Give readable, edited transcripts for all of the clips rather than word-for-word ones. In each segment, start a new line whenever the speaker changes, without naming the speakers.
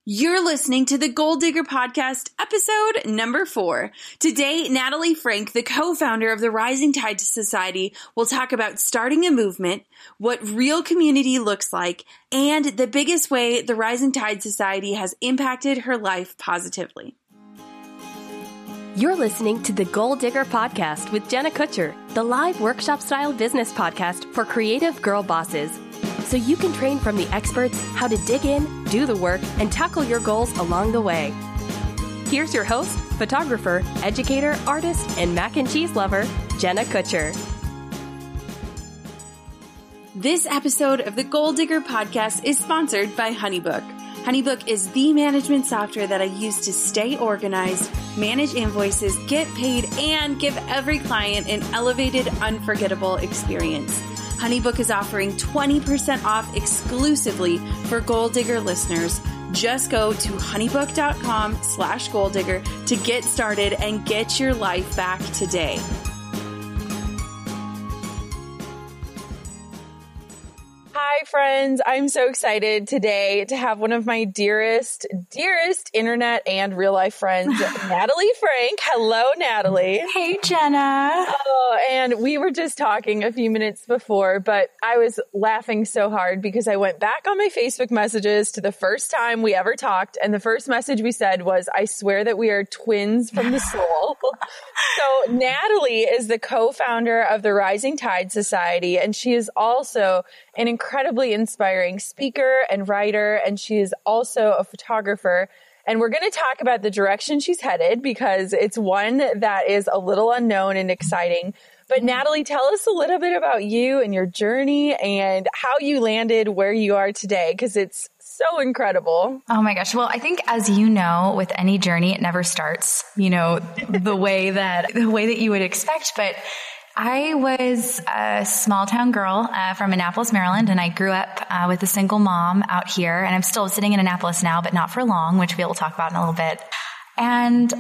You're listening to the Goal Digger Podcast, episode number 4. Today, Natalie Frank, the co-founder of the Rising Tide Society, will talk about starting a movement, what real community looks like, and the biggest way the Rising Tide Society has impacted her life positively.
You're listening to the Goal Digger Podcast with Jenna Kutcher, the live workshop-style business podcast for creative girl bosses. So you can train from the experts how to dig in, do the work, and tackle your goals along the way. Here's your host, photographer, educator, artist, and mac and cheese lover, Jenna Kutcher.
This episode of the Goal Digger Podcast is sponsored by Honeybook. Honeybook is the management software that I use to stay organized, manage invoices, get paid, and give every client an elevated, unforgettable experience. Honeybook is offering 20% off exclusively for Goal Digger listeners. Just go to honeybook.com/goaldigger to get started and get your life back today. Hi, friends. I'm so excited today to have one of my dearest internet and real life friends, Natalie Frank. Hello, Natalie.
Hey, Jenna.
Oh, and we were just talking a few minutes before, but I was laughing so hard because I went back on my Facebook messages to the first time we ever talked. And the first message we said was, I swear that we are twins from the soul. So Natalie is the co-founder of the Rising Tide Society, and she is also an incredibly inspiring speaker and writer, and she is also a photographer. And we're going to talk about the direction she's headed because it's one that is a little unknown and exciting. But Natalie, tell us a little bit about you and your journey and how you landed where you are today, because it's so incredible.
Oh my gosh. Well, I think as you know, with any journey, it never starts, the way that you would expect. But I was a small town girl from Annapolis, Maryland, and I grew up with a single mom out here. And I'm still sitting in Annapolis now, but not for long, which we'll talk about in a little bit. And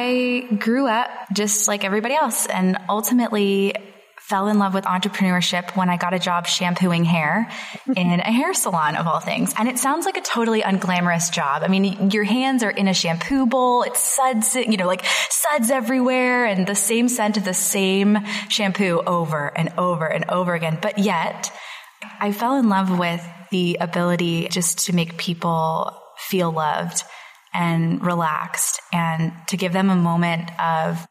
I grew up just like everybody else and ultimately fell in love with entrepreneurship when I got a job shampooing hair in a hair salon of all things. And it sounds like a totally unglamorous job. I mean, your hands are in a shampoo bowl. It's suds, suds everywhere and the same scent of the same shampoo over and over and over again. But yet I fell in love with the ability just to make people feel loved and relaxed and to give them a moment of,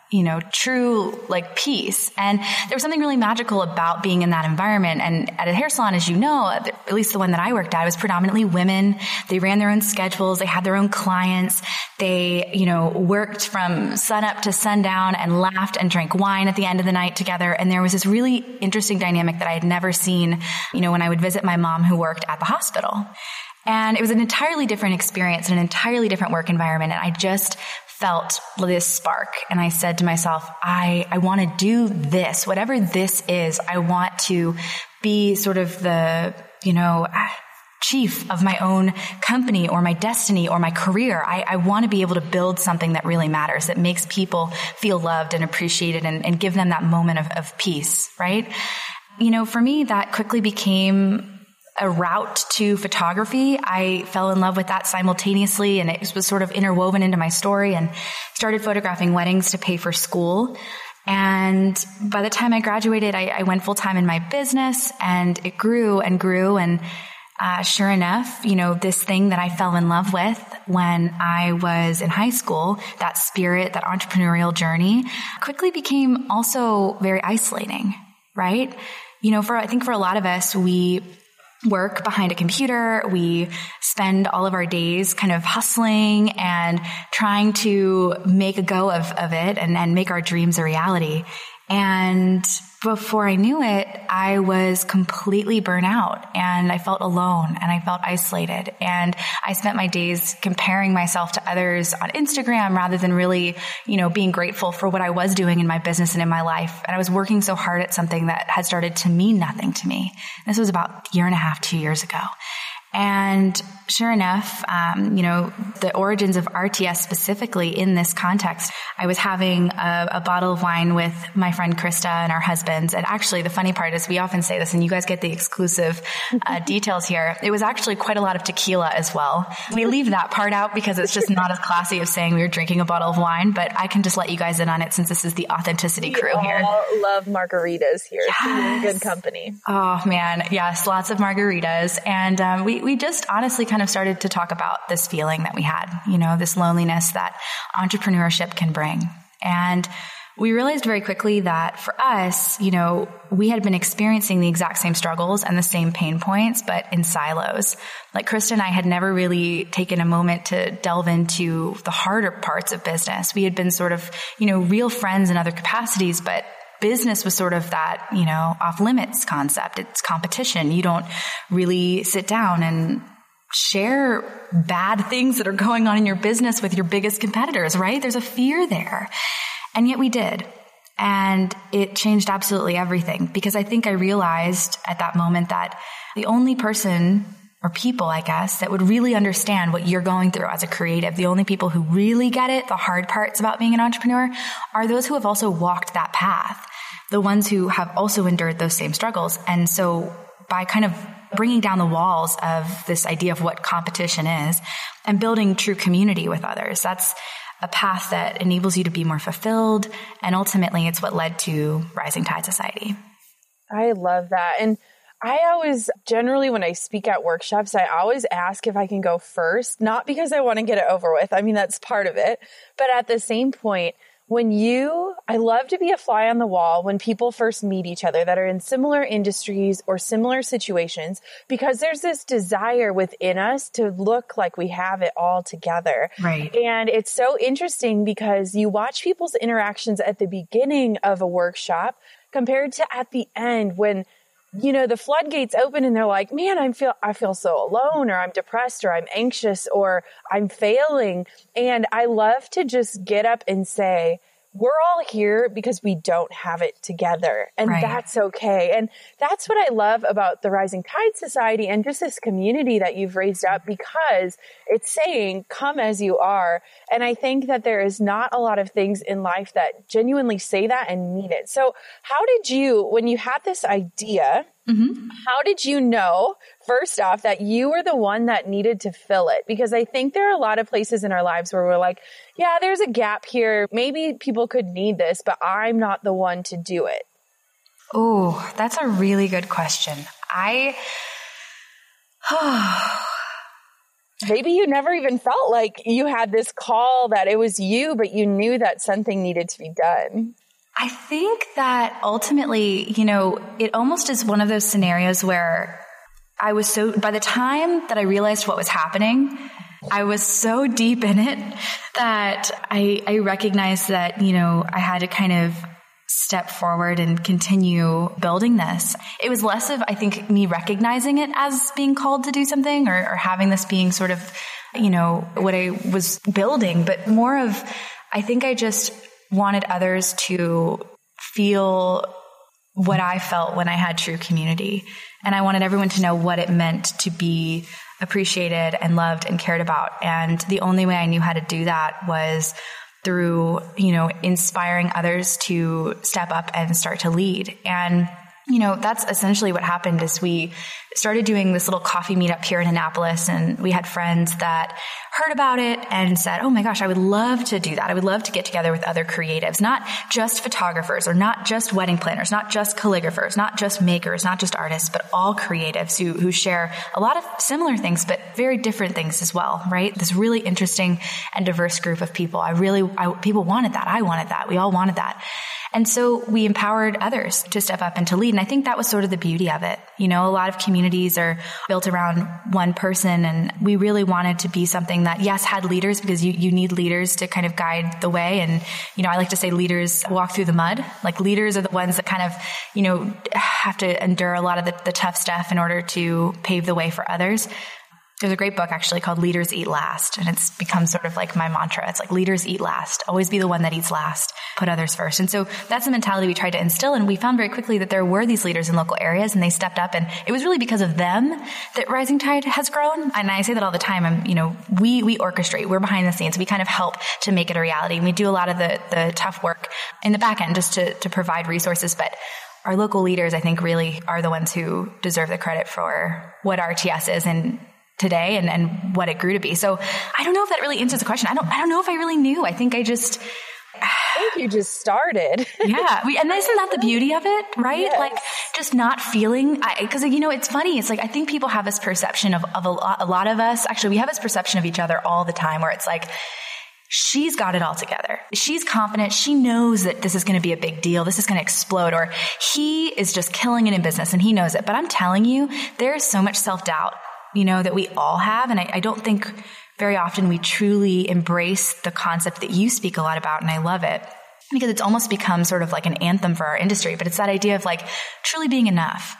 true peace. And there was something really magical about being in that environment. And at a hair salon, as you know, at least the one that I worked at, was predominantly women. They ran their own schedules. They had their own clients. They, worked from sun up to sundown and laughed and drank wine at the end of the night together. And there was this really interesting dynamic that I had never seen, when I would visit my mom who worked at the hospital. And it was an entirely different experience, an entirely different work environment. And I just felt this spark. And I said to myself, I want to do this, whatever this is. I want to be sort of the, chief of my own company or my destiny or my career. I want to be able to build something that really matters, that makes people feel loved and appreciated and give them that moment of peace, right? For me, that quickly became a route to photography. I fell in love with that simultaneously, and it was sort of interwoven into my story, and started photographing weddings to pay for school. And by the time I graduated, I went full time in my business, and it grew and grew. And sure enough, this thing that I fell in love with when I was in high school, that spirit, that entrepreneurial journey, quickly became also very isolating, right? I think for a lot of us, we work behind a computer. We spend all of our days kind of hustling and trying to make a go of it and make our dreams a reality. And before I knew it, I was completely burnt out and I felt alone and I felt isolated. And I spent my days comparing myself to others on Instagram rather than really, being grateful for what I was doing in my business and in my life. And I was working so hard at something that had started to mean nothing to me. This was about a year and a half, 2 years ago. And sure enough, the origins of RTS specifically in this context, I was having a bottle of wine with my friend Krista and our husbands. And actually the funny part is we often say this and you guys get the exclusive details here. It was actually quite a lot of tequila as well. We leave that part out because it's just not as classy as saying we were drinking a bottle of wine, but I can just let you guys in on it since this is the authenticity crew here.
We all love margaritas here.
Yes.
Good company.
Oh man. Yes. Lots of margaritas. And we just honestly kind of started to talk about this feeling that we had, this loneliness that entrepreneurship can bring. And we realized very quickly that for us, we had been experiencing the exact same struggles and the same pain points, but in silos. Like Krista and I had never really taken a moment to delve into the harder parts of business. We had been sort of, real friends in other capacities, but business was sort of that, off limits concept. It's competition. You don't really sit down and share bad things that are going on in your business with your biggest competitors, right? There's a fear there. And yet we did. And it changed absolutely everything because I think I realized at that moment that the only person or people, I guess, that would really understand what you're going through as a creative, the only people who really get it, the hard parts about being an entrepreneur, are those who have also walked that path, the ones who have also endured those same struggles. And so by kind of bringing down the walls of this idea of what competition is and building true community with others, that's a path that enables you to be more fulfilled. And ultimately, it's what led to Rising Tide Society.
I love that. And I always, generally when I speak at workshops, I always ask if I can go first, not because I want to get it over with. I mean, that's part of it. But at the same point, I love to be a fly on the wall when people first meet each other that are in similar industries or similar situations, because there's this desire within us to look like we have it all together.
Right.
And it's so interesting because you watch people's interactions at the beginning of a workshop compared to at the end when the floodgates open and they're like, man, I feel so alone, or I'm depressed, or I'm anxious, or I'm failing. And I love to just get up and say, we're all here because we don't have it together. And
right.
That's okay. And that's what I love about the Rising Tide Society and just this community that you've raised up, because it's saying, come as you are. And I think that there is not a lot of things in life that genuinely say that and mean it. So how did you, when you had this idea, how did you know, first off, that you were the one that needed to fill it? Because I think there are a lot of places in our lives where we're like, yeah, there's a gap here. Maybe people could need this, but I'm not the one to do it.
Oh, that's a really good question.
Maybe you never even felt like you had this call that it was you, but you knew that something needed to be done.
I think that ultimately, it almost is one of those scenarios where by the time that I realized what was happening, I was so deep in it that I recognized that, I had to kind of step forward and continue building this. It was less of, I think, me recognizing it as being called to do something or having this being sort of, what I was building, but more of, I think I just wanted others to feel what I felt when I had true community. And I wanted everyone to know what it meant to be appreciated and loved and cared about. And the only way I knew how to do that was through, inspiring others to step up and start to lead. And, that's essentially what happened is we started doing this little coffee meetup here in Annapolis, and we had friends that heard about it and said, oh my gosh, I would love to do that. I would love to get together with other creatives, not just photographers or not just wedding planners, not just calligraphers, not just makers, not just artists, but all creatives who share a lot of similar things, but very different things as well, right? This really interesting and diverse group of people. People wanted that. I wanted that. We all wanted that. And so we empowered others to step up and to lead. And I think that was sort of the beauty of it. A lot of communities are built around one person, and we really wanted to be something that, yes, had leaders, because you need leaders to kind of guide the way. And, I like to say leaders walk through the mud. Like leaders are the ones that kind of, have to endure a lot of the tough stuff in order to pave the way for others. There's a great book actually called Leaders Eat Last. And it's become sort of like my mantra. It's like leaders eat last, always be the one that eats last, put others first. And so that's the mentality we tried to instill. And we found very quickly that there were these leaders in local areas and they stepped up. And it was really because of them that Rising Tide has grown. And I say that all the time. We orchestrate, we're behind the scenes. We kind of help to make it a reality. And we do a lot of the tough work in the back end just to provide resources. But our local leaders, I think, really are the ones who deserve the credit for what RTS is and today and what it grew to be. So I don't know if that really answers the question. I don't know if I really knew. I think you just
started.
Yeah. And isn't that the beauty of it, right?
Yes.
Like just not feeling, because it's funny. It's like, I think people have this perception of a lot of us. Actually, we have this perception of each other all the time where it's like, she's got it all together. She's confident. She knows that this is going to be a big deal. This is going to explode. Or he is just killing it in business and he knows it. But I'm telling you, there's so much self-doubt, that we all have. And I don't think very often we truly embrace the concept that you speak a lot about. And I love it because it's almost become sort of like an anthem for our industry. But it's that idea of like truly being enough.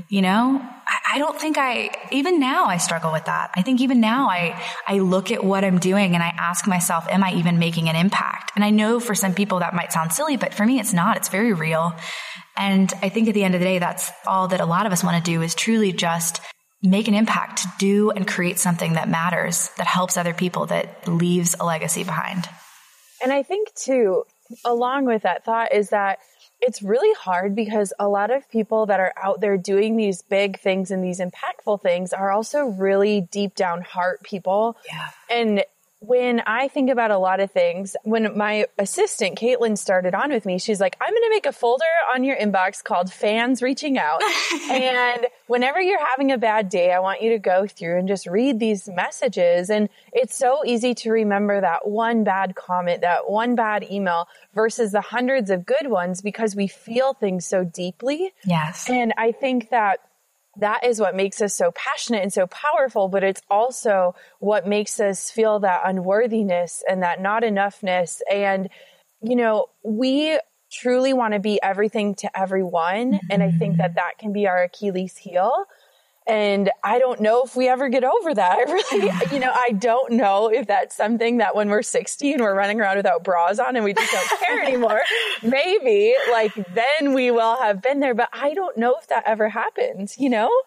I don't think even now I struggle with that. I think even now I look at what I'm doing and I ask myself, am I even making an impact? And I know for some people that might sound silly, but for me, it's not. It's very real. And I think at the end of the day, that's all that a lot of us want to do is truly just make an impact, to do and create something that matters, that helps other people, that leaves a legacy behind.
And I think too, along with that thought is that it's really hard because a lot of people that are out there doing these big things and these impactful things are also really deep down heart people.
Yeah.
And when I think about a lot of things, when my assistant, Caitlin, started on with me, she's like, I'm going to make a folder on your inbox called Fans Reaching Out. And whenever you're having a bad day, I want you to go through and just read these messages. And it's so easy to remember that one bad comment, that one bad email versus the hundreds of good ones because we feel things so deeply.
Yes.
And I think that is what makes us so passionate and so powerful, but it's also what makes us feel that unworthiness and that not enoughness. And, we truly want to be everything to everyone. And I think that can be our Achilles heel. And I don't know if we ever get over that. I really, I don't know if that's something that when we're 60 and we're running around without bras on and we just don't care anymore, maybe then we will have been there. But I don't know if that ever happens,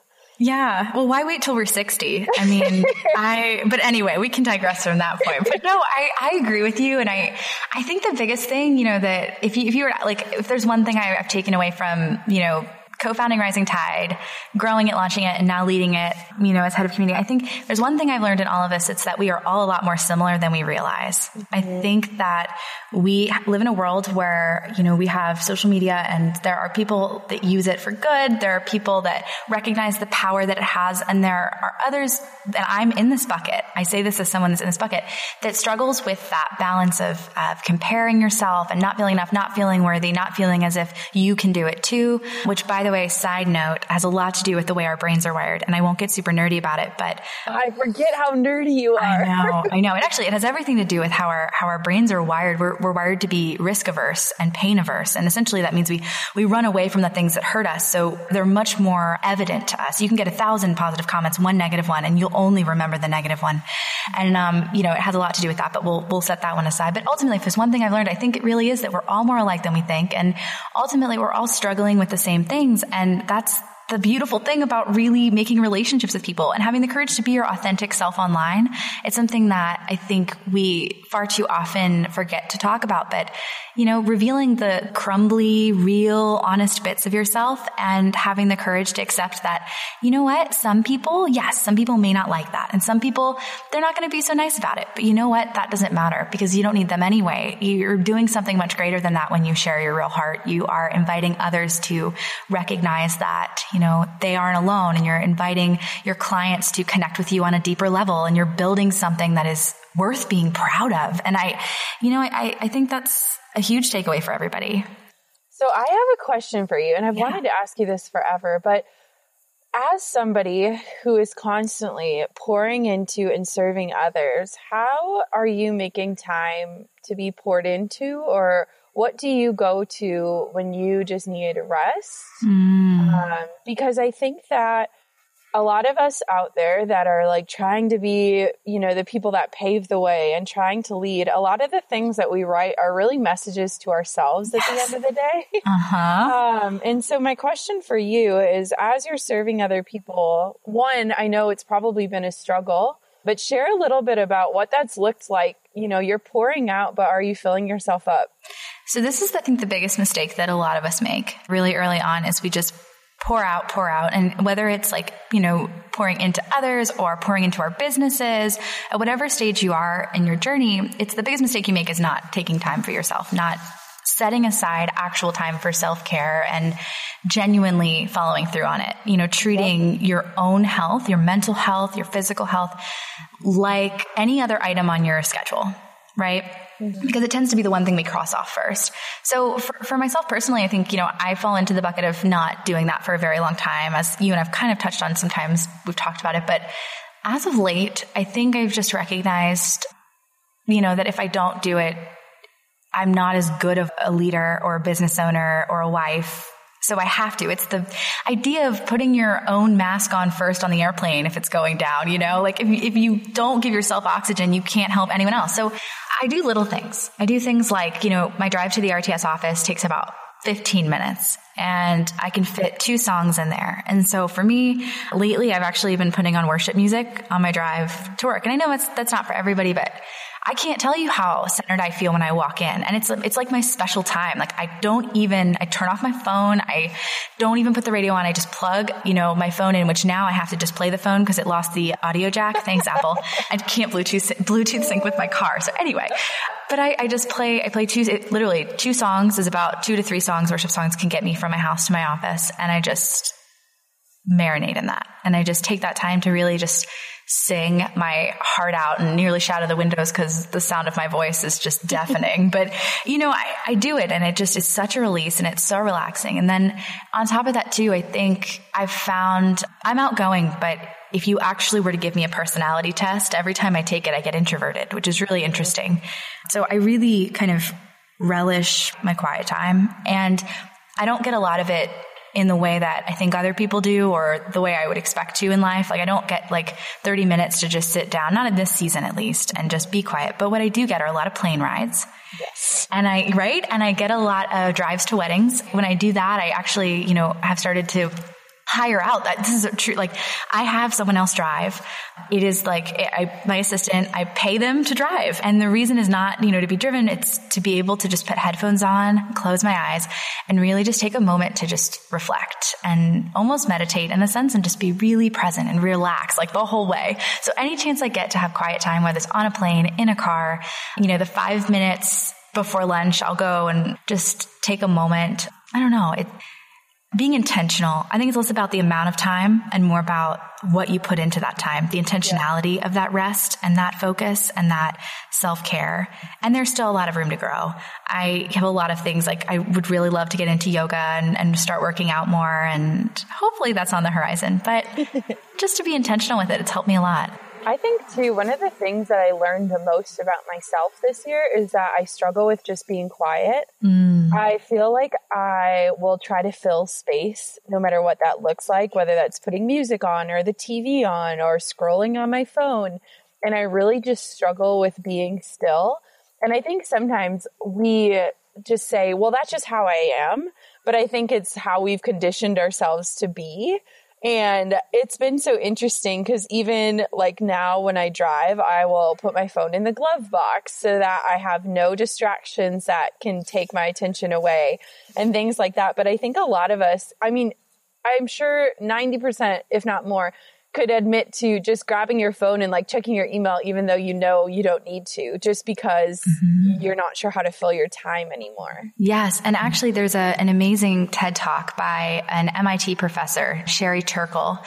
Yeah. Well, why wait till we're 60? I mean, but anyway, we can digress from that point. But no, I agree with you. And I think the biggest thing, that if you were if there's one thing I've taken away from, co-founding Rising Tide, growing it, launching it, and now leading it, as head of community. I think there's one thing I've learned in all of this. It's that we are all a lot more similar than we realize. Mm-hmm. I think that we live in a world where, we have social media and there are people that use it for good. There are people that recognize the power that it has. And there are others, and I'm in this bucket. I say this as someone that's in this bucket that struggles with that balance of comparing yourself and not feeling enough, not feeling worthy, not feeling as if you can do it too, which by the way, side note, has a lot to do with the way our brains are wired. And I won't get super nerdy about it, but
I forget how nerdy you are.
I know. And actually it has everything to do with how our brains are wired. We're wired to be risk averse and pain averse. And essentially that means we run away from the things that hurt us. So they're much more evident to us. You can get 1,000 positive comments, one negative one, and you'll only remember the negative one. And, it has a lot to do with that, but we'll set that one aside. But ultimately, if there's one thing I've learned, I think it really is that we're all more alike than we think. And ultimately we're all struggling with the same things. And that's the beautiful thing about really making relationships with people and having the courage to be your authentic self online. It's something that I think we far too often forget to talk about, but revealing the crumbly, real, honest bits of yourself and having the courage to accept that, some people may not like that. And some people, they're not going to be so nice about it. But you know what? That doesn't matter because you don't need them anyway. You're doing something much greater than that when you share your real heart. You are inviting others to recognize that, they aren't alone, and you're inviting your clients to connect with you on a deeper level, and you're building something that is worth being proud of. And I think that's a huge takeaway for everybody.
So I have a question for you, and I've wanted to ask you this forever, but as somebody who is constantly pouring into and serving others, how are you making time to be poured into, or what do you go to when you just need rest? Because I think that a lot of us out there that are like trying to be, the people that pave the way and trying to lead, a lot of the things that we write are really messages to ourselves at the end of the day. And so my question for you is, as you're serving other people, one, I know it's probably been a struggle, but share a little bit about what that's looked like. You're pouring out, but are you filling yourself up?
So this is, I think, the biggest mistake that a lot of us make really early on is we just pour out. And whether it's like, pouring into others or pouring into our businesses, at whatever stage you are in your journey, it's the biggest mistake you make is not taking time for yourself, not setting aside actual time for self-care and genuinely following through on it, treating your own health, your mental health, your physical health, like any other item on your schedule, right? Because it tends to be the one thing we cross off first. So for myself personally, I think, I fall into the bucket of not doing that for a very long time. As you and I've kind of touched on, sometimes we've talked about it, but as of late, I think I've just recognized, that if I don't do it, I'm not as good of a leader or a business owner or a wife. So I have to. It's the idea of putting your own mask on first on the airplane if it's going down, like if you don't give yourself oxygen, you can't help anyone else. So I do little things. I do things like, my drive to the RTS office takes about 15 minutes and I can fit 2 songs in there. And so for me, lately, I've actually been putting on worship music on my drive to work. And I know that's not for everybody, but I can't tell you how centered I feel when I walk in. And it's like my special time. Like I turn off my phone. I don't even put the radio on. I just plug, my phone in, which now I have to just play the phone because it lost the audio jack. Thanks, Apple. I can't Bluetooth sync with my car. So anyway, but I play 2 songs is about 2 to 3 songs, worship songs can get me from my house to my office. And I just marinate in that. And I just take that time to really just sing my heart out and nearly shout out the windows because the sound of my voice is just deafening. But, I do it and it just is such a release and it's so relaxing. And then on top of that too, I think I've found I'm outgoing, but if you actually were to give me a personality test, every time I take it, I get introverted, which is really interesting. So I really kind of relish my quiet time and I don't get a lot of it in the way that I think other people do or the way I would expect to in life. Like I don't get like 30 minutes to just sit down, not in this season at least, and just be quiet. But what I do get are a lot of plane rides.
Yes.
And I get a lot of drives to weddings. When I do that, I actually, have started to hire out. This is true. Like I have someone else drive. It is like my assistant, I pay them to drive. And the reason is not, to be driven. It's to be able to just put headphones on, close my eyes and really just take a moment to just reflect and almost meditate in a sense and just be really present and relax like the whole way. So any chance I get to have quiet time, whether it's on a plane, in a car, the 5 minutes before lunch, I'll go and just take a moment. I don't know. Being intentional, I think it's less about the amount of time and more about what you put into that time, the intentionality of that rest and that focus and that self-care. And there's still a lot of room to grow. I have a lot of things like I would really love to get into yoga and start working out more. And hopefully that's on the horizon, but just to be intentional with it, it's helped me a lot.
I think too, one of the things that I learned the most about myself this year is that I struggle with just being quiet. I feel like I will try to fill space no matter what that looks like, whether that's putting music on or the TV on or scrolling on my phone. And I really just struggle with being still. And I think sometimes we just say, well, that's just how I am. But I think it's how we've conditioned ourselves to be. And it's been so interesting because even like now when I drive, I will put my phone in the glove box so that I have no distractions that can take my attention away and things like that. But I think a lot of us, I'm sure 90%, if not more, could admit to just grabbing your phone and like checking your email, even though you don't need to, just because you're not sure how to fill your time anymore.
Yes. And actually there's an amazing TED Talk by an MIT professor, Sherry Turkle.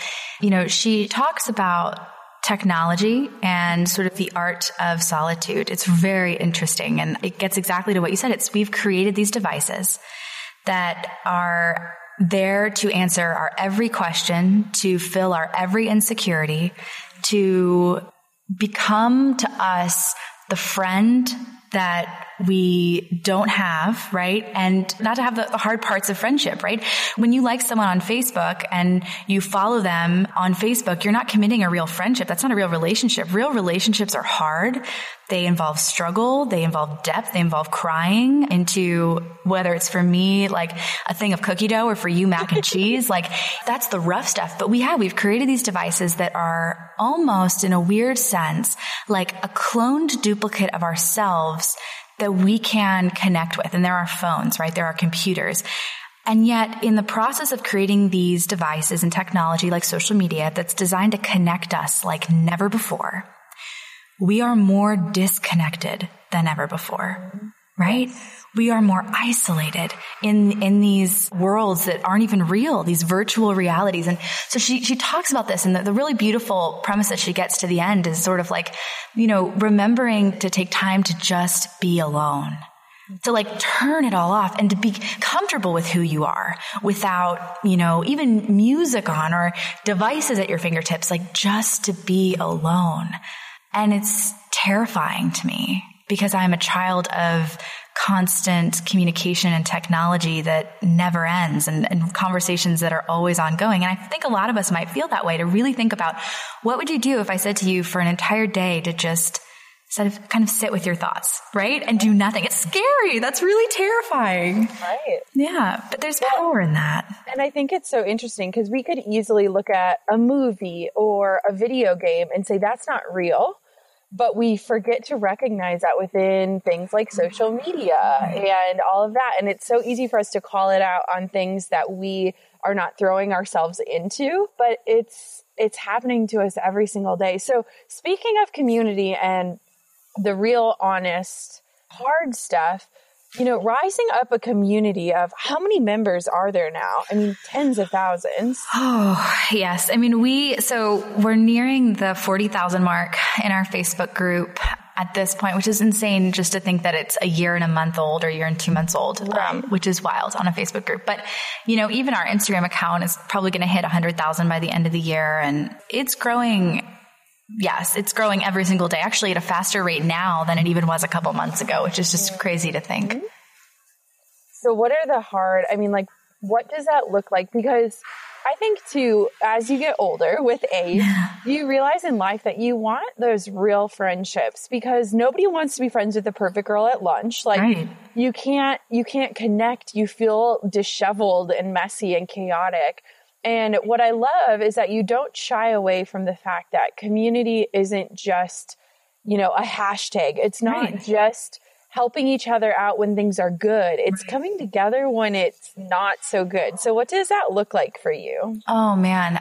She talks about technology and sort of the art of solitude. It's very interesting. And it gets exactly to what you said. We've created these devices that are there to answer our every question, to fill our every insecurity, to become to us the friend that we don't have, right? And not to have the hard parts of friendship, right? When you like someone on Facebook and you follow them on Facebook, you're not committing a real friendship. That's not a real relationship. Real relationships are hard. They involve struggle. They involve depth. They involve crying into, whether it's for me, like a thing of cookie dough, or for you, mac and cheese. Like that's the rough stuff. But we've created these devices that are almost, in a weird sense, like a cloned duplicate of ourselves that we can connect with. And there are phones, right? There are computers. And yet in the process of creating these devices and technology like social media that's designed to connect us like never before, we are more disconnected than ever before, right? We are more isolated in these worlds that aren't even real, these virtual realities. And so she talks about this, and the really beautiful premise that she gets to the end is sort of like, remembering to take time to just be alone, to like turn it all off and to be comfortable with who you are without, even music on or devices at your fingertips, like just to be alone. And it's terrifying to me because I'm a child of constant communication and technology that never ends, and conversations that are always ongoing. And I think a lot of us might feel that way, to really think about, what would you do if I said to you for an entire day to just kind of sit with your thoughts, right? And do nothing. It's scary. That's really terrifying.
Right.
Yeah. But there's power in that.
And I think it's so interesting because we could easily look at a movie or a video game and say that's not real. But we forget to recognize that within things like social media and all of that. And it's so easy for us to call it out on things that we are not throwing ourselves into, but it's happening to us every single day. So speaking of community and the real, honest, hard stuff, rising up a community of, how many members are there now? I mean, tens of thousands.
Oh, yes. I mean, we're nearing the 40,000 mark in our Facebook group at this point, which is insane just to think that it's a year and a month old or a year and 2 months old,
right.
Which is wild on a Facebook group. But, even our Instagram account is probably going to hit 100,000 by the end of the year, and it's growing. Yes, it's growing every single day, actually at a faster rate now than it even was a couple months ago, which is just crazy to think.
Mm-hmm. So what are what does that look like? Because I think too, as you get older with age, you realize in life that you want those real friendships, because nobody wants to be friends with the perfect girl at lunch. Like right. you can't connect. You feel disheveled and messy and chaotic. And what I love is that you don't shy away from the fact that community isn't just, a hashtag. It's not just helping each other out when things are good. It's coming together when it's not so good. So what does that look like for you?
Oh man.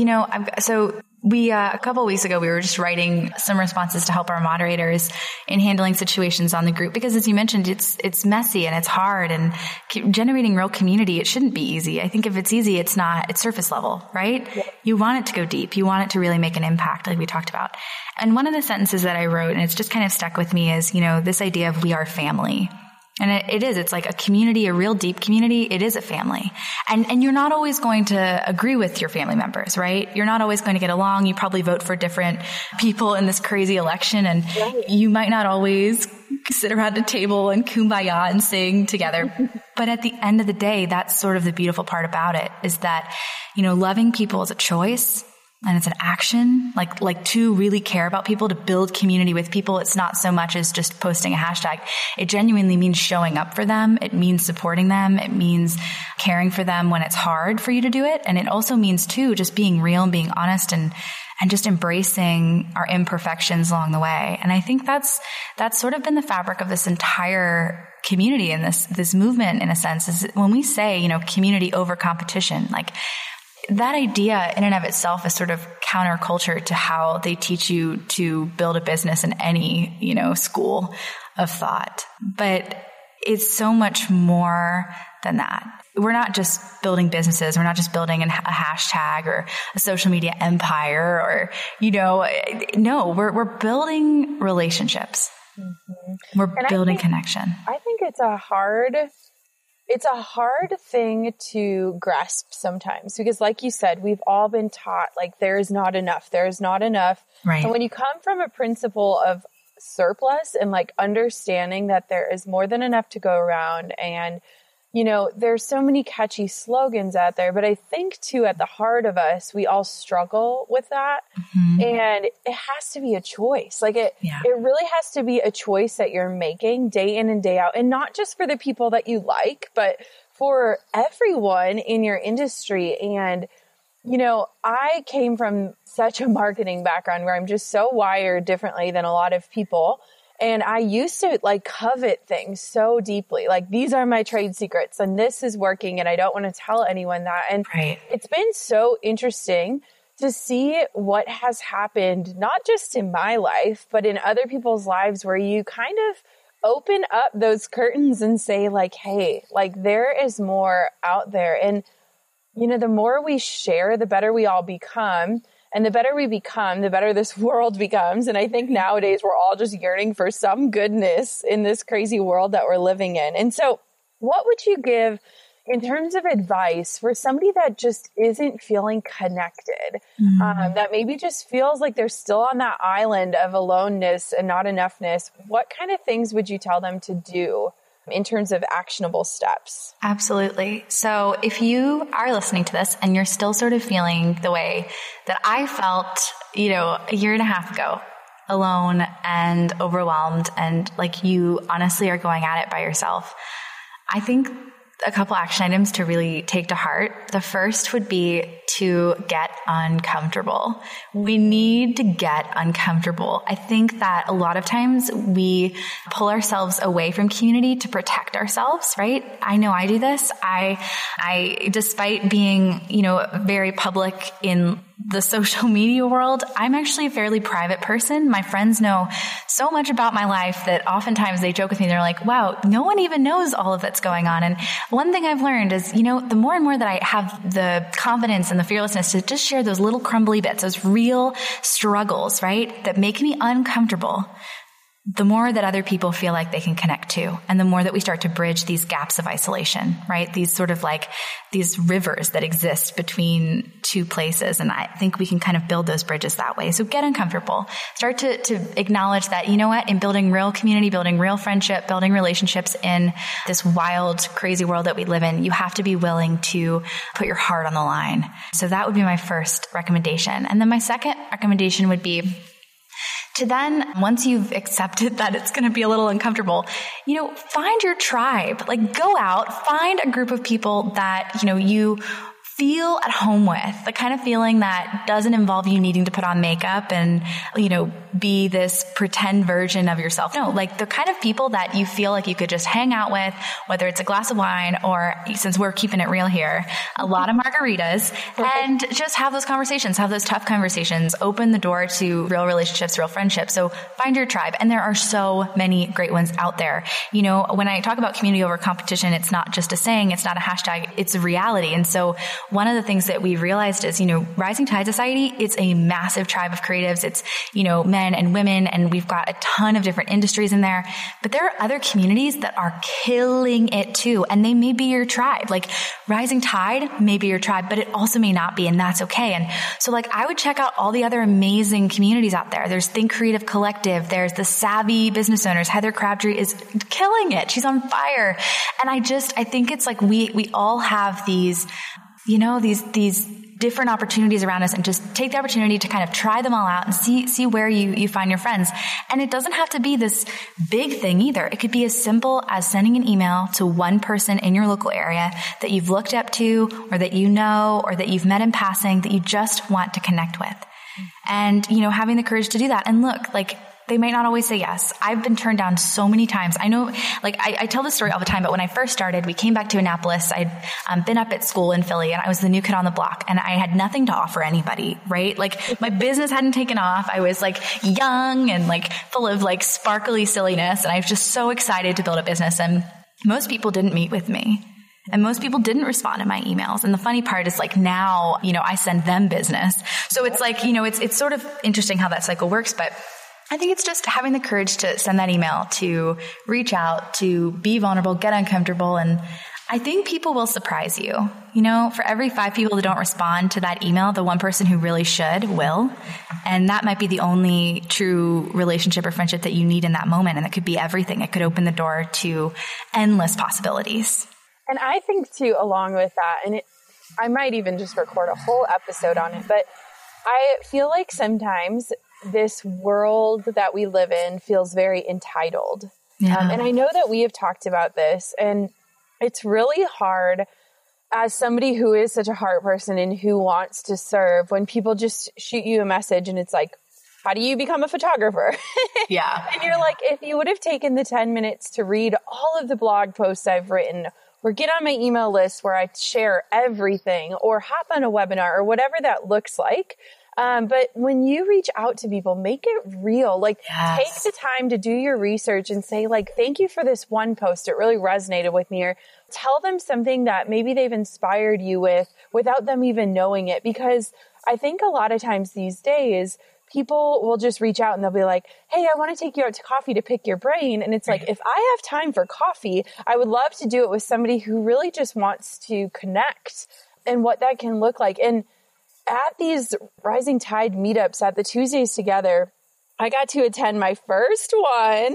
A couple of weeks ago, we were just writing some responses to help our moderators in handling situations on the group, because as you mentioned, it's messy and it's hard, and generating real community, it shouldn't be easy. I think if it's easy, it's surface level, right? Yeah. You want it to go deep. You want it to really make an impact, like we talked about. And one of the sentences that I wrote, and it's just kind of stuck with me, is, this idea of we are family. And it is. It's like a community, a real deep community. It is a family. And you're not always going to agree with your family members, right? You're not always going to get along. You probably vote for different people in this crazy election, and you might not always sit around a table and kumbaya and sing together. But at the end of the day, that's sort of the beautiful part about it, is that, loving people is a choice. And it's an action, like to really care about people, to build community with people. It's not so much as just posting a hashtag. It genuinely means showing up for them. It means supporting them. It means caring for them when it's hard for you to do it. And it also means too, just being real and being honest and just embracing our imperfections along the way. And I think that's sort of been the fabric of this entire community and this movement, in a sense, is when we say, community over competition, like, that idea in and of itself is sort of counterculture to how they teach you to build a business in any, school of thought. But it's so much more than that. We're not just building businesses. We're not just building a hashtag or a social media empire or, no, we're building relationships. Mm-hmm. We're building connection.
I think it's a hard thing to grasp sometimes, because like you said, we've all been taught, like, there is not enough. There is not enough.
Right.
And when you come from a principle of surplus and like understanding that there is more than enough to go around. And, you know, there's so many catchy slogans out there, but I think too, at the heart of us, we all struggle with that. And it has to be a choice. Like it really has to be a choice that you're making day in and day out, and not just for the people that you like, but for everyone in your industry. And, you know, I came from such a marketing background where I'm just so wired differently than a lot of people. And I used to like covet things so deeply. Like, these are my trade secrets and this is working and I don't want to tell anyone that. And it's been so interesting to see what has happened, not just in my life, but in other people's lives, where you kind of open up those curtains and say like, hey, like there is more out there. And, you know, the more we share, the better we all become. And the better we become, the better this world becomes. And I think nowadays we're all just yearning for some goodness in this crazy world that we're living in. And so what would you give in terms of advice for somebody that just isn't feeling connected, that maybe just feels like they're still on that island of aloneness and not enoughness? What kind of things would you tell them to do in terms of actionable steps?
Absolutely. So if you are listening to this and you're still sort of feeling the way that I felt, you know, a year and a half ago, alone and overwhelmed, and like you honestly are going at it by yourself, I think a couple action items to really take to heart. The first would be to get uncomfortable. We need to get uncomfortable. I think that a lot of times we pull ourselves away from community to protect ourselves, right? I know I do this. I despite being, you know, very public in the social media world, I'm actually a fairly private person. My friends know so much about my life that oftentimes they joke with me. They're like, wow, no one even knows all of that's going on. And one thing I've learned is, you know, the more and more that I have the confidence and the fearlessness to just share those little crumbly bits, those real struggles, right, that make me uncomfortable, the more that other people feel like they can connect to, and the more that we start to bridge these gaps of isolation, right? These sort of like these rivers that exist between two places. And I think we can kind of build those bridges that way. So get uncomfortable. Start to acknowledge that, you know what, in building real community, building real friendship, building relationships in this wild, crazy world that we live in, you have to be willing to put your heart on the line. So that would be my first recommendation. And then my second recommendation would be to then, once you've accepted that it's going to be a little uncomfortable, you know, find your tribe. Like, go out, find a group of people that, you know, you feel at home with, the kind of feeling that doesn't involve you needing to put on makeup and, you know, be this pretend version of yourself. No, like the kind of people that you feel like you could just hang out with, whether it's a glass of wine or, since we're keeping it real here, a lot of margaritas, and just have those conversations, have those tough conversations, open the door to real relationships, real friendships. So find your tribe. And there are so many great ones out there. You know, when I talk about community over competition, it's not just a saying, it's not a hashtag, it's a reality. And so one of the things that we realized is, you know, Rising Tide Society, it's a massive tribe of creatives. It's, you know, men and women, and we've got a ton of different industries in there. But there are other communities that are killing it too. And they may be your tribe. Like Rising Tide may be your tribe, but it also may not be. And that's okay. And so like, I would check out all the other amazing communities out there. There's Think Creative Collective. There's the Savvy Business Owners. Heather Crabtree is killing it. She's on fire. And I think it's like we all have these, you know, these different opportunities around us, and just take the opportunity to kind of try them all out and see where you find your friends. And it doesn't have to be this big thing either. It could be as simple as sending an email to one person in your local area that you've looked up to, or that you know, or that you've met in passing, that you just want to connect with. And, you know, having the courage to do that. And look, like, they might not always say yes. I've been turned down so many times. I know, like, I tell this story all the time, but when I first started, we came back to Annapolis. I'd been up at school in Philly, and I was the new kid on the block, and I had nothing to offer anybody, right? Like, my business hadn't taken off. I was like young and like full of like sparkly silliness, and I was just so excited to build a business. And most people didn't meet with me. And most people didn't respond to my emails. And the funny part is, like, now, you know, I send them business. So it's like, you know, it's sort of interesting how that cycle works, but I think it's just having the courage to send that email, to reach out, to be vulnerable, get uncomfortable. And I think people will surprise you. You know, for every 5 people that don't respond to that email, the one person who really should will. And that might be the only true relationship or friendship that you need in that moment. And it could be everything. It could open the door to endless possibilities.
And I think too, along with that, and I might even just record a whole episode on it, but I feel like sometimes this world that we live in feels very entitled.
Yeah.
And I know that we have talked about this, and it's really hard as somebody who is such a heart person and who wants to serve when people just shoot you a message and it's like, how do you become a photographer?
Yeah.
And you're like, if you would have taken the 10 minutes to read all of the blog posts I've written, or get on my email list where I share everything, or hop on a webinar, or whatever that looks like. But when you reach out to people, make it real. Like,
Yes.
take the time to do your research and say, like, thank you for this one post. It really resonated with me. Or tell them something that maybe they've inspired you with without them even knowing it. Because I think a lot of times these days, people will just reach out and they'll be like, hey, I want to take you out to coffee to pick your brain. And it's like, if I have time for coffee, I would love to do it with somebody who really just wants to connect and what that can look like. And at these Rising Tide meetups at the Tuesdays Together, I got to attend my first one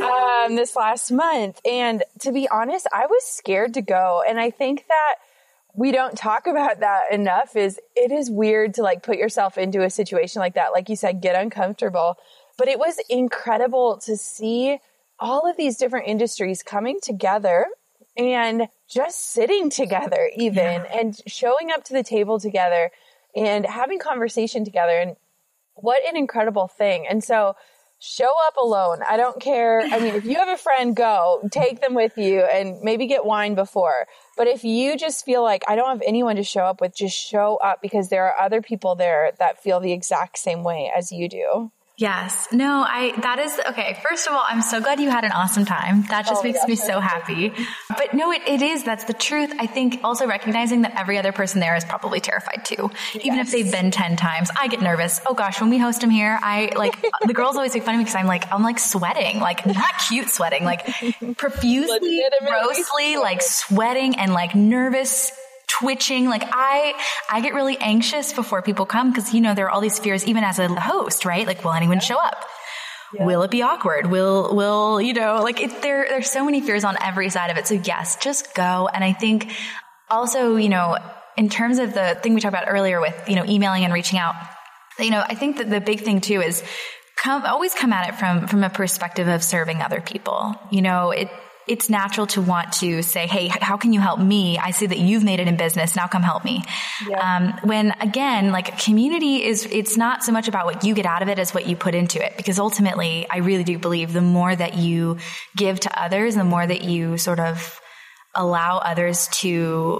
this last month. And to be honest, I was scared to go. And I think that we don't talk about that enough. It is weird to like put yourself into a situation like that. Like you said, get uncomfortable. But it was incredible to see all of these different industries coming together and just sitting together even and showing up to the table together and having conversation together. And what an incredible thing. And so show up alone. I don't care. I mean, if you have a friend, go take them with you and maybe get wine before. But if you just feel like I don't have anyone to show up with, just show up because there are other people there that feel the exact same way as you do.
Yes. No, that is, okay. First of all, I'm so glad you had an awesome time. That just makes me so happy. But no, it is. That's the truth. I think also recognizing that every other person there is probably terrified too. Yes. Even if they've been 10 times, I get nervous. Oh gosh, when we host them here, the girls always make fun of me because I'm like sweating, like not cute sweating, like profusely, grossly, like sweating and like nervous, twitching. Like I get really anxious before people come because, you know, there are all these fears, even as a host, right? Like, will anyone show up? Yeah. Will it be awkward? Will, you know, like there's so many fears on every side of it. So yes, just go. And I think also, you know, in terms of the thing we talked about earlier with, you know, emailing and reaching out, you know, I think that the big thing too is always come at it from a perspective of serving other people. You know, it's natural to want to say, hey, how can you help me? I see that you've made it in business. Now come help me. Yeah. When again, like community it's not so much about what you get out of it as what you put into it. Because ultimately, I really do believe the more that you give to others, the more that you sort of allow others to,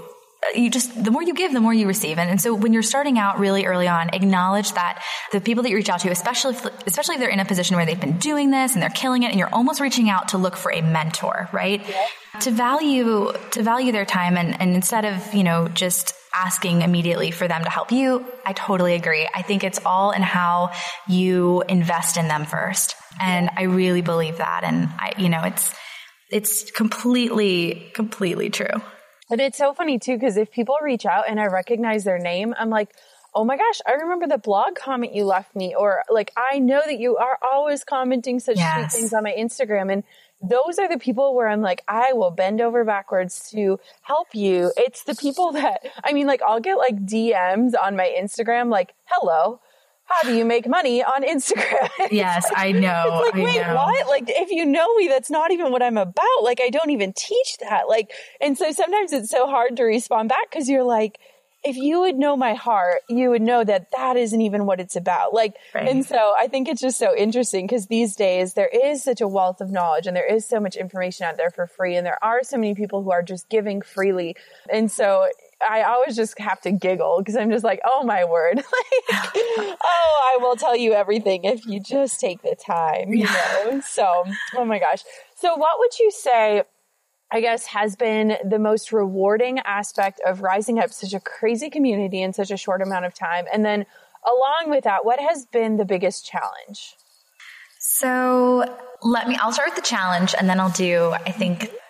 the more you give, the more you receive. And so when you're starting out really early on, acknowledge that the people that you reach out to, especially if they're in a position where they've been doing this and they're killing it and you're almost reaching out to look for a mentor, right? Yeah. To value their time and instead of, you know, just asking immediately for them to help you. I totally agree. I think it's all in how you invest in them first. And I really believe that. And it's completely true.
But it's so funny too, because if people reach out and I recognize their name, I'm like, oh my gosh, I remember the blog comment you left me. Or like, I know that you are always commenting such sweet things on my Instagram. And those are the people where I'm like, I will bend over backwards to help you. It's the people that, I mean, like I'll get like DMs on my Instagram, like, hello, how do you make money on Instagram?
Yes, I know.
It's like, wait, what? Like, if you know me, that's not even what I'm about. Like, I don't even teach that. Like, and so sometimes it's so hard to respond back because you're like, if you would know my heart, you would know that that isn't even what it's about. Like, right. And so I think it's just so interesting because these days there is such a wealth of knowledge and there is so much information out there for free. And there are so many people who are just giving freely. And so I always just have to giggle because I'm just like, oh my word. Like, I will tell you everything if you just take the time, you know? So, oh my gosh. So what would you say, I guess, has been the most rewarding aspect of rising up such a crazy community in such a short amount of time? And then along with that, what has been the biggest challenge?
So I'll start with the challenge and then I'll do, I think,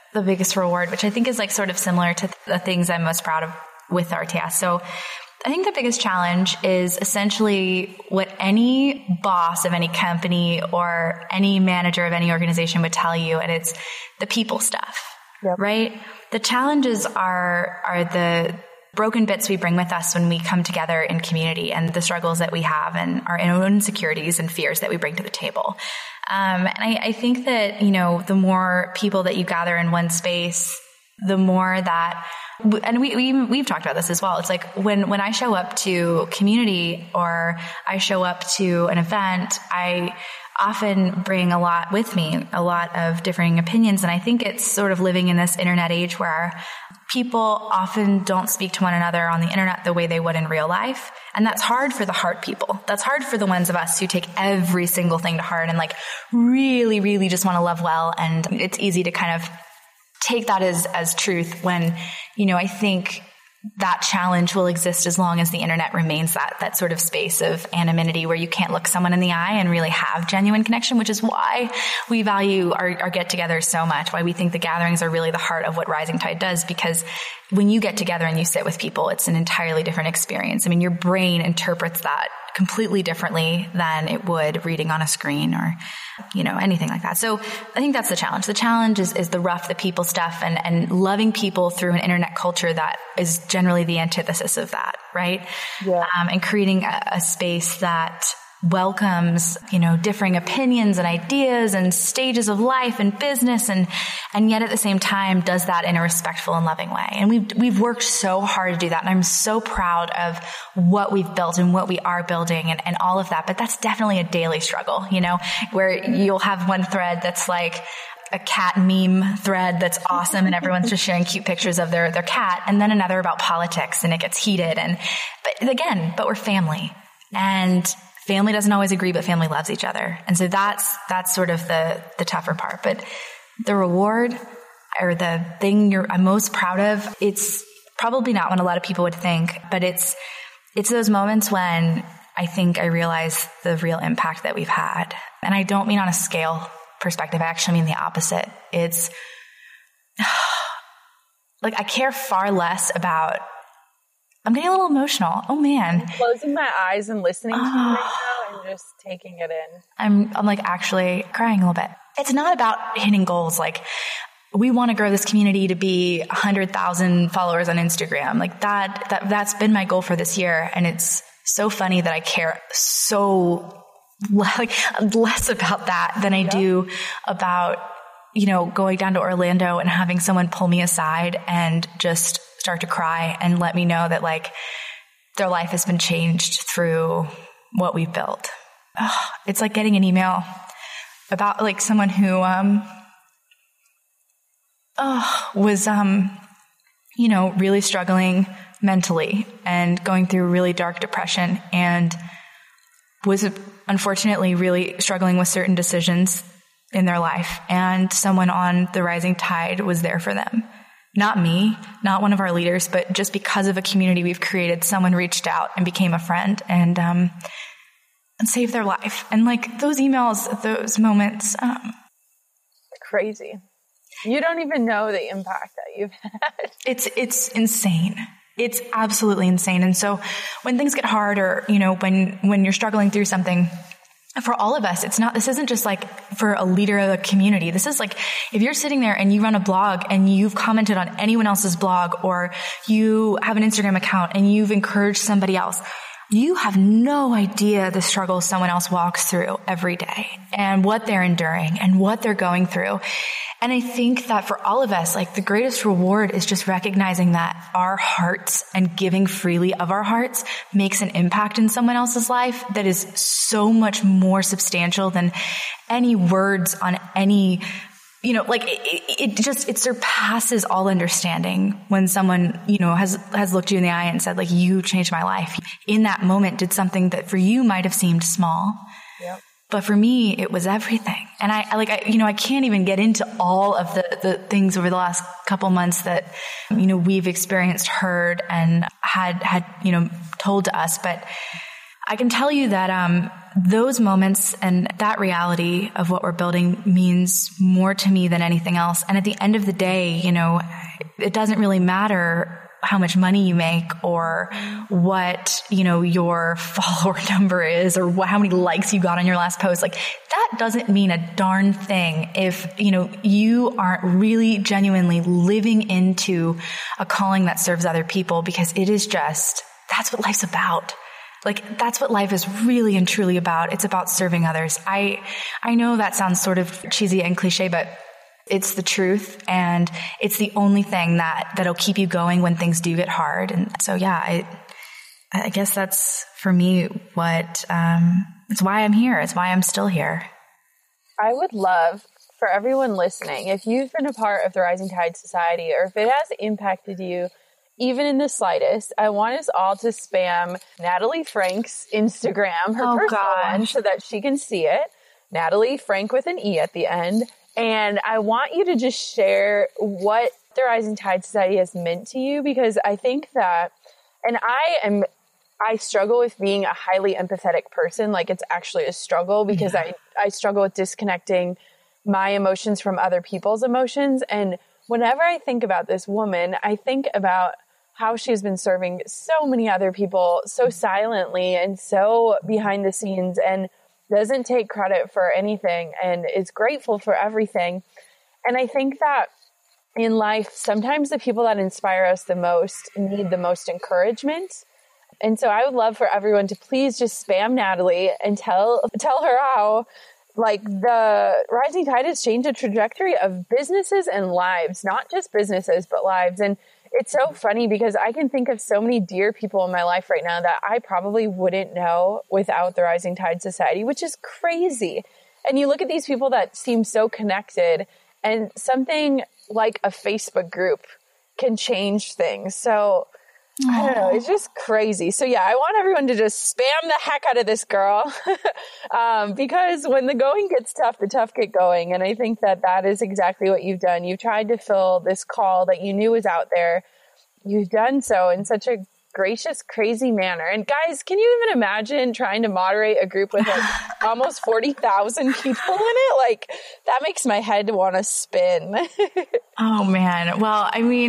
the biggest reward, which I think is like sort of similar to the things I'm most proud of with RTS. So I think the biggest challenge is essentially what any boss of any company or any manager of any organization would tell you, and it's the people stuff, right? The challenges are the broken bits we bring with us when we come together in community, and the struggles that we have and our own insecurities and fears that we bring to the table. And I think that, you know, the more people that you gather in one space, the more that, and we've talked about this as well. It's like when I show up to community or I show up to an event, I often bring a lot with me, a lot of differing opinions. And I think it's sort of living in this internet age where people often don't speak to one another on the internet the way they would in real life. And that's hard for the hard people. That's hard for the ones of us who take every single thing to heart and like really, really just want to love well. And it's easy to kind of take that as truth when, you know, I think that challenge will exist as long as the internet remains that sort of space of anonymity where you can't look someone in the eye and really have genuine connection, which is why we value our get-togethers so much, why we think the gatherings are really the heart of what Rising Tide does, because when you get together and you sit with people, it's an entirely different experience. I mean, your brain interprets that completely differently than it would reading on a screen or, you know, anything like that. So I think that's the challenge. The challenge is the rough, the people stuff and loving people through an internet culture that is generally the antithesis of that, right?
Yeah.
And creating a space that welcomes, you know, differing opinions and ideas and stages of life and business and yet at the same time does that in a respectful and loving way. And we've worked so hard to do that. And I'm so proud of what we've built and what we are building and all of that. But that's definitely a daily struggle, you know, where you'll have one thread that's like a cat meme thread that's awesome and everyone's just sharing cute pictures of their cat, and then another about politics and it gets heated. But we're family, and family doesn't always agree, but family loves each other. And so that's sort of the tougher part. But the reward or the thing I'm most proud of, it's probably not what a lot of people would think, but it's those moments when I think I realize the real impact that we've had. And I don't mean on a scale perspective. I actually mean the opposite. It's like I care far less about, I'm getting a little emotional. Oh man.
I'm closing my eyes and listening to you right now and just taking it in.
I'm like actually crying a little bit. It's not about hitting goals. Like we want to grow this community to be 100,000 followers on Instagram. Like that's been my goal for this year. And it's so funny that I care so like less about that than I do about, you know, going down to Orlando and having someone pull me aside and just start to cry and let me know that like their life has been changed through what we've built. It's like getting an email about like someone who, was, you know, really struggling mentally and going through really dark depression and was unfortunately really struggling with certain decisions in their life. And someone on the Rising Tide was there for them. Not me, not one of our leaders, but just because of a community we've created, someone reached out and became a friend and saved their life. And like those emails, those moments,
crazy. You don't even know the impact that you've had.
It's insane. It's absolutely insane. And so when things get hard or, you know, when you're struggling through something, for all of us, this isn't just like for a leader of a community. This is like, if you're sitting there and you run a blog and you've commented on anyone else's blog, or you have an Instagram account and you've encouraged somebody else, you have no idea the struggles someone else walks through every day and what they're enduring and what they're going through. And I think that for all of us, like the greatest reward is just recognizing that our hearts and giving freely of our hearts makes an impact in someone else's life that is so much more substantial than any words on any, you know, like it surpasses all understanding when someone, you know, has looked you in the eye and said like, you changed my life. In that moment did something that for you might have seemed small.
Yep.
But for me, it was everything. And I can't even get into all of the things over the last couple months that, you know, we've experienced, heard, and had, you know, told to us. But I can tell you that, those moments and that reality of what we're building means more to me than anything else. And at the end of the day, it doesn't really matter how much money you make or what, your follower number is or how many likes you got on your last post. Like that doesn't mean a darn thing if, you aren't really genuinely living into a calling that serves other people, because that's what life's about. Like that's what life is really and truly about. It's about serving others. I know that sounds sort of cheesy and cliche, but it's the truth, and it's the only thing that'll keep you going when things do get hard. And so, yeah, I guess that's for me what, it's why I'm here. It's why I'm still here.
I would love for everyone listening, if you've been a part of the Rising Tide Society or if it has impacted you, even in the slightest, I want us all to spam Natalie Frank's Instagram, her personal one, so that she can see it. Natalie Frank with an E at the end. And I want you to just share what the Rising Tide Society has meant to you, because I think that, and I struggle with being a highly empathetic person. Like it's actually a struggle because I struggle with disconnecting my emotions from other people's emotions. And whenever I think about this woman, I think about how she's been serving so many other people so silently and so behind the scenes, and doesn't take credit for anything and is grateful for everything. And I think that in life, sometimes the people that inspire us the most need the most encouragement. And so I would love for everyone to please just spam Natalie and tell her how like the Rising Tide has changed the trajectory of businesses and lives, not just businesses, but lives. And it's so funny because I can think of so many dear people in my life right now that I probably wouldn't know without the Rising Tide Society, which is crazy. And you look at these people that seem so connected, and something like a Facebook group can change things. So I don't know. It's just crazy. So yeah, I want everyone to just spam the heck out of this girl because when the going gets tough, the tough get going. And I think that is exactly what you've done. You've tried to fill this call that you knew was out there. You've done so in such a gracious, crazy manner. And guys, can you even imagine trying to moderate a group with like almost 40,000 people in it? Like that makes my head want to spin.
Oh man. Well, I mean,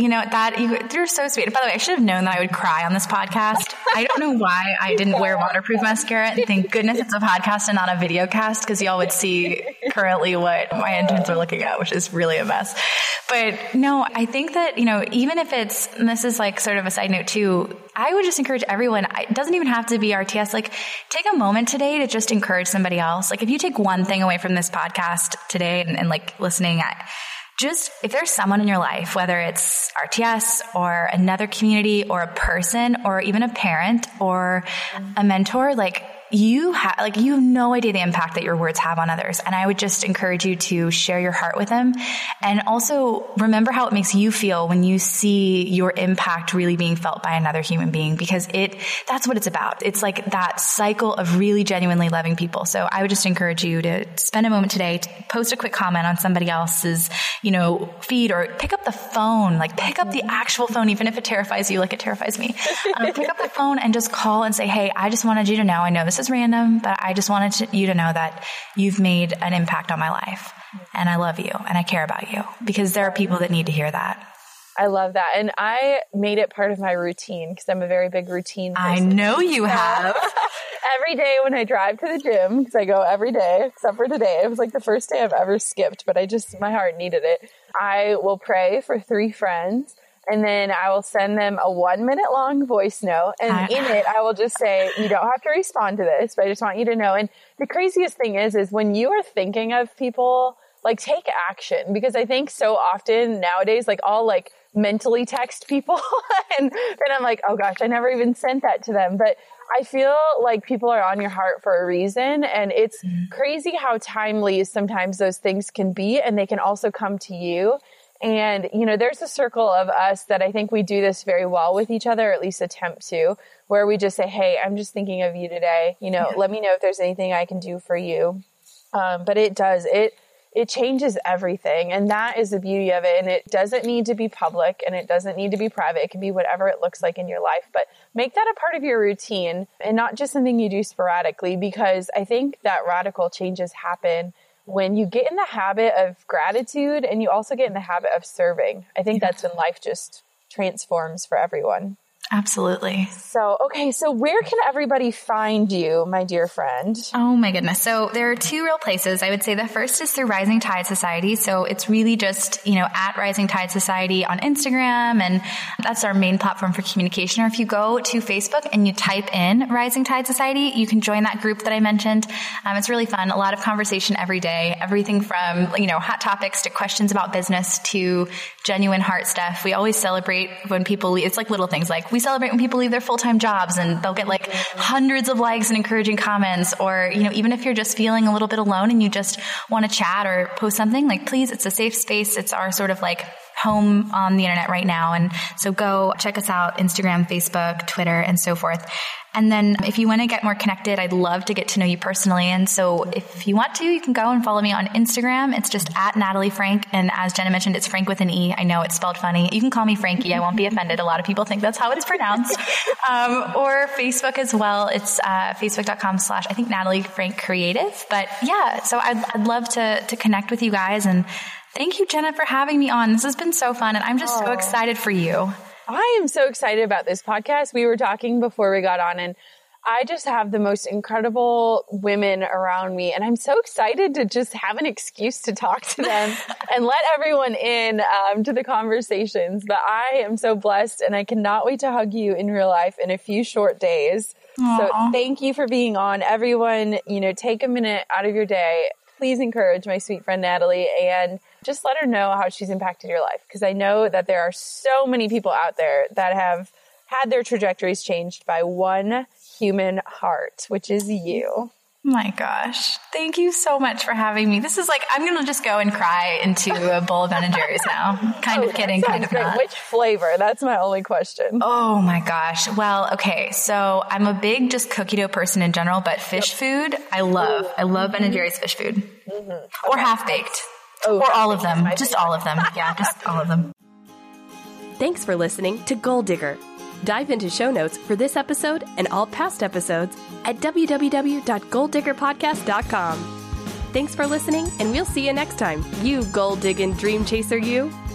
you're so sweet. By the way, I should have known that I would cry on this podcast. I don't know why I didn't wear waterproof mascara. And thank goodness it's a podcast and not a video cast, because y'all would see currently what my interns are looking at, which is really a mess. But no, I think that, even if and this is like sort of a side note too, I would just encourage everyone. It doesn't even have to be RTS. Like take a moment today to just encourage somebody else. Like if you take one thing away from this podcast today and like listening just if there's someone in your life, whether it's RTS or another community or a person or even a parent or a mentor, you have no idea the impact that your words have on others. And I would just encourage you to share your heart with them. And also remember how it makes you feel when you see your impact really being felt by another human being, because that's what it's about. It's like that cycle of really genuinely loving people. So I would just encourage you to spend a moment today to post a quick comment on somebody else's, feed, or pick up the phone, pick up the actual phone, even if it terrifies you, like it terrifies me. Pick up the phone and just call and say, hey, I just wanted you to know, I know this is random, but I just wanted you to know that you've made an impact on my life, and I love you and I care about you, because there are people that need to hear that.
I love that. And I made it part of my routine because I'm a very big routine person.
I know you have.
Every day when I drive to the gym, because I go every day except for today. It was like the first day I've ever skipped, but my heart needed it. I will pray for 3 friends. And then I will send them a 1-minute long voice note. And in it, I will just say, you don't have to respond to this, but I just want you to know. And the craziest thing is when you are thinking of people, take action. Because I think so often nowadays, I'll mentally text people. And then I'm like, oh gosh, I never even sent that to them. But I feel like people are on your heart for a reason. And it's crazy how timely sometimes those things can be. And they can also come to you. And, there's a circle of us that I think we do this very well with each other, or at least attempt to, where we just say, hey, I'm just thinking of you today. Let me know if there's anything I can do for you. But it it changes everything. And that is the beauty of it. And it doesn't need to be public and it doesn't need to be private. It can be whatever it looks like in your life, but make that a part of your routine and not just something you do sporadically, because I think that radical changes happen when you get in the habit of gratitude and you also get in the habit of serving. I think that's when life just transforms for everyone.
Absolutely.
So where can everybody find you, my dear friend?
Oh my goodness. So there are two real places. I would say the first is through Rising Tide Society. So it's really just, at Rising Tide Society on Instagram, and that's our main platform for communication. Or if you go to Facebook and you type in Rising Tide Society, you can join that group that I mentioned. It's really fun. A lot of conversation every day, everything from, hot topics to questions about business to genuine heart stuff. We always celebrate when people leave. It's like little things like we celebrate when people leave their full-time jobs and they'll get like hundreds of likes and encouraging comments, or, even if you're just feeling a little bit alone and you just want to chat or post something, like, please, it's a safe space. It's our sort of like home on the internet right now. And so go check us out, Instagram, Facebook, Twitter, and so forth. And then if you want to get more connected, I'd love to get to know you personally. And so if you want to, you can go and follow me on Instagram. It's just at Natalie Frank. And as Jenna mentioned, it's Frank with an E. I know it's spelled funny. You can call me Frankie. I won't be offended. A lot of people think that's how it is pronounced. Or Facebook as well. It's facebook.com/ I think Natalie Frank Creative. But yeah, so I'd love to connect with you guys. And thank you, Jenna, for having me on. This has been so fun. And I'm just so excited for you.
I am so excited about this podcast. We were talking before we got on, and I just have the most incredible women around me. And I'm so excited to just have an excuse to talk to them and let everyone in to the conversations. But I am so blessed, and I cannot wait to hug you in real life in a few short days. Aww. So thank you for being on. Everyone, take a minute out of your day. Please encourage my sweet friend Natalie and just let her know how she's impacted your life. Because I know that there are so many people out there that have had their trajectories changed by one human heart, which is you.
My gosh. Thank you so much for having me. This is like, I'm going to just go and cry into a bowl of Ben & Jerry's now. Kind of kidding, kind of not.
Which flavor? That's my only question.
Oh my gosh. Well, okay. So I'm a big just cookie dough person in general, but fish food, I love. I love Ben & Jerry's fish food. Mm-hmm. Or half-baked. Or all of them. Just all of them. Yeah, just all of them.
Thanks for listening to Goal Digger. Dive into show notes for this episode and all past episodes at www.goaldiggerpodcast.com. Thanks for listening, and we'll see you next time. You goal-digging dream chaser, you.